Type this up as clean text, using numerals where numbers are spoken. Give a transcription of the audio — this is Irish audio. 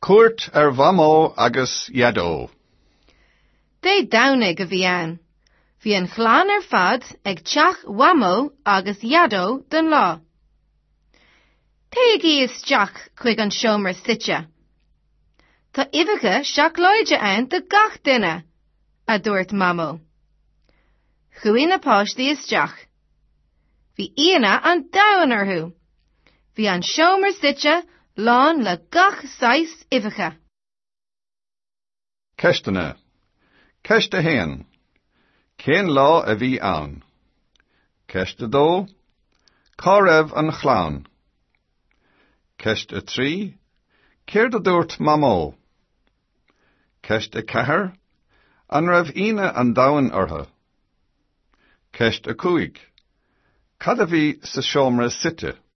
Cuairt vamo agus iadó. Dé danig a bhí an. Bhí an chláán fad ag teach wamo agus iadó den lá. Téigi is teach chuig an seomra sitse. Tá ifiche seach loide an de gach duine, a dúirt mamo. Chuaigh na páistí is teach. Bhí Iana an dahan orthu. Bhí an seomra sitse lán le gach sais ifiche. Ceistena. Ceiste héan. Cén lá a bhí ann. Ceiste dó. Cá raibh an chláán. Ceiste trí. Céir a dúirt mamó. Ceiste cethair. An raibh Ina an dahan orthu. Ceiste cúig. Cad a bhí sa seomra site.